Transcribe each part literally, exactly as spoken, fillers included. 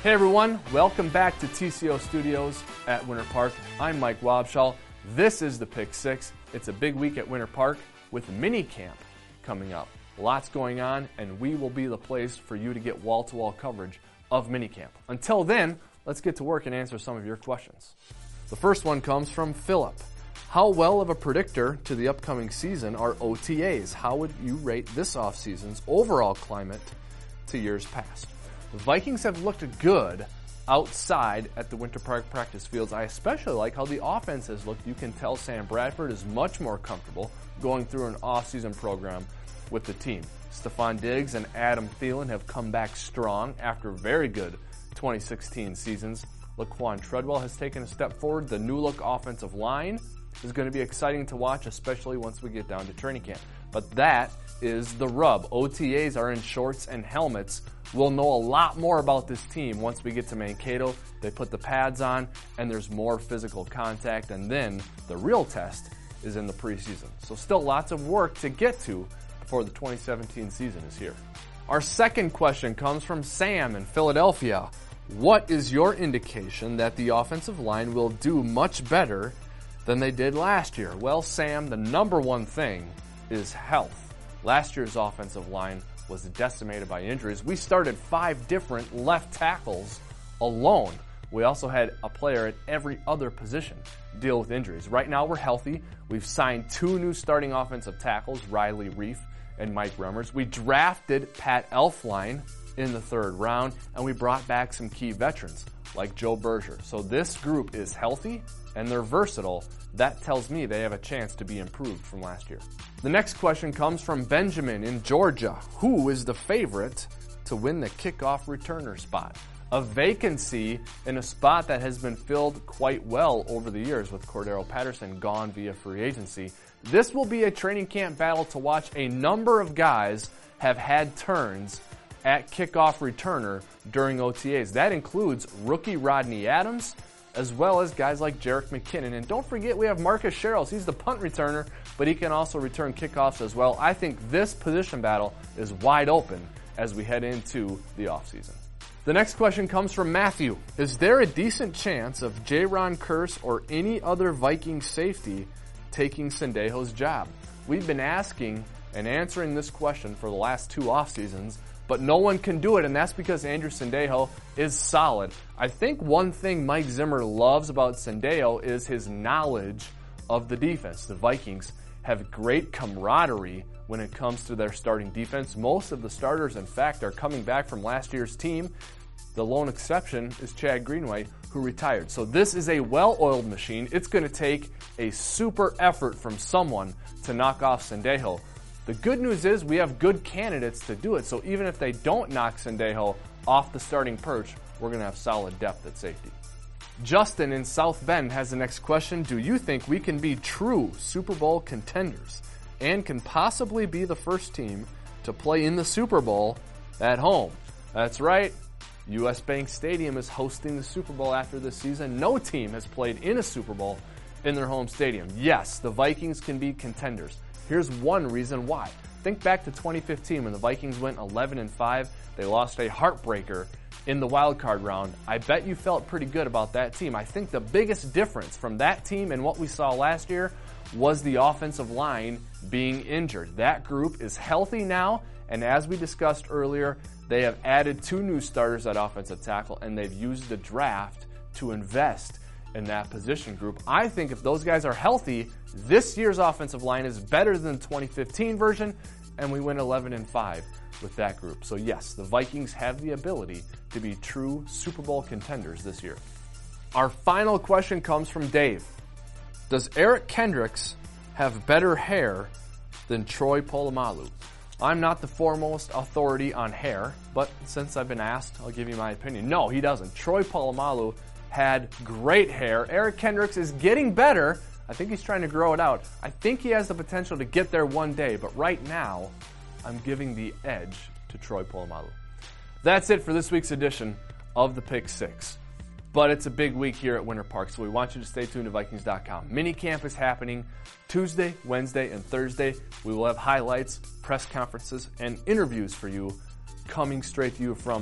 Hey everyone, welcome back to T C O Studios at Winter Park. I'm Mike Wobschall. This is the Pick Six. It's a big week at Winter Park with mini camp coming up. Lots going on, and we will be the place for you to get wall-to-wall coverage of mini camp. Until then, let's get to work and answer some of your questions. The first one comes from Philip. How well of a predictor to the upcoming season are O T As? How would you rate this offseason's overall climate to years past? The Vikings have looked good outside at the Winter Park practice fields. I especially like how the offense has looked. You can tell Sam Bradford is much more comfortable going through an off-season program with the team. Stephon Diggs and Adam Thielen have come back strong after very good twenty sixteen seasons. Laquan Treadwell has taken a step forward. The new look offensive line is going to be exciting to watch, especially once we get down to training camp. But that is the rub. O T As are in shorts and helmets. We'll know a lot more about this team once we get to Mankato. They put the pads on, and there's more physical contact, and then the real test is in the preseason. So still lots of work to get to before the twenty seventeen season is here. Our second question comes from Sam in Philadelphia. What is your indication that the offensive line will do much better than they did last year? Well, Sam, the number one thing is health. Last year's offensive line was decimated by injuries. We started five different left tackles alone. We also had a player at every other position deal with injuries. Right now we're healthy. We've signed two new starting offensive tackles, Riley Reiff and Mike Remmers. We drafted Pat Elflein in the third round, and we brought back some key veterans like Joe Berger. So this group is healthy and they're versatile. That tells me they have a chance to be improved from last year. The next question comes from Benjamin in Georgia. Who is the favorite to win the kickoff returner spot? A vacancy in a spot that has been filled quite well over the years with Cordero Patterson gone via free agency. This will be a training camp battle to watch. A number of guys have had turns at kickoff returner during O T As. That includes rookie Rodney Adams, as well as guys like Jerick McKinnon. And don't forget, we have Marcus Sherrills. He's the punt returner, but he can also return kickoffs as well. I think this position battle is wide open as we head into the offseason. The next question comes from Matthew. Is there a decent chance of Jayron Kearse or any other Viking safety taking Sendejo's job? We've been asking and answering this question for the last two off seasons, but no one can do it, and that's because Andrew Sendejo is solid. I think one thing Mike Zimmer loves about Sendejo is his knowledge of the defense. The Vikings have great camaraderie when it comes to their starting defense. Most of the starters, in fact, are coming back from last year's team. The lone exception is Chad Greenway, who retired. So this is a well-oiled machine. It's going to take a super effort from someone to knock off Sendejo. The good news is we have good candidates to do it, so even if they don't knock Sendejo off the starting perch, we're going to have solid depth at safety. Justin in South Bend has the next question. Do you think we can be true Super Bowl contenders and can possibly be the first team to play in the Super Bowl at home? That's right. U S Bank Stadium is hosting the Super Bowl after this season. No team has played in a Super Bowl in their home stadium. Yes, the Vikings can be contenders. Here's one reason why. Think back to twenty fifteen when the Vikings went eleven and five. They lost a heartbreaker in the wild card round. I bet you felt pretty good about that team. I think the biggest difference from that team and what we saw last year was the offensive line being injured. That group is healthy now, and as we discussed earlier, they have added two new starters at offensive tackle, and they've used the draft to invest in that position group. I think if those guys are healthy, this year's offensive line is better than the twenty fifteen version, and we win eleven and five with that group. So yes, the Vikings have the ability to be true Super Bowl contenders this year. Our final question comes from Dave. Does Eric Kendricks have better hair than Troy Polamalu? I'm not the foremost authority on hair, but since I've been asked, I'll give you my opinion. No, he doesn't. Troy Polamalu had great hair. Eric Kendricks is getting better. I think he's trying to grow it out. I think he has the potential to get there one day, but right now, I'm giving the edge to Troy Polamalu. That's it for this week's edition of the Pick Six. But it's a big week here at Winter Park, so we want you to stay tuned to Vikings dot com. Minicamp is happening Tuesday, Wednesday, and Thursday. We will have highlights, press conferences, and interviews for you coming straight to you from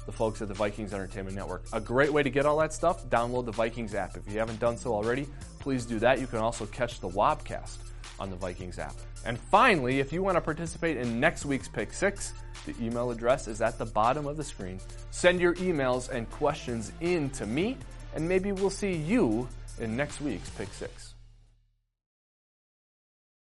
the folks at the Vikings Entertainment Network. A great way to get all that stuff, download the Vikings app. If you haven't done so already, please do that. You can also catch the Wobcast on the Vikings app. And finally, if you want to participate in next week's Pick Six, the email address is at the bottom of the screen. Send your emails and questions in to me, and maybe we'll see you in next week's Pick Six.